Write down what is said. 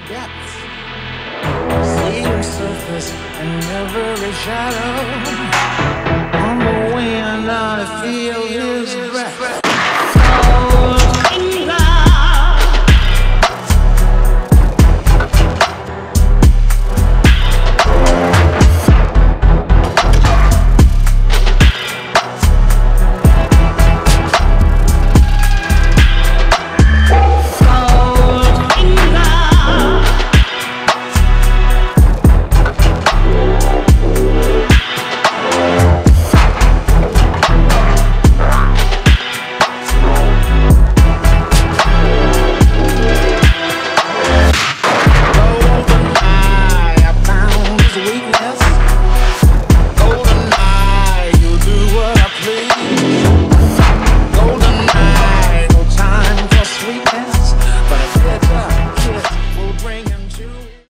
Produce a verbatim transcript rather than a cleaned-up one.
depths. See your surface and every shadow. On the wind, I feel his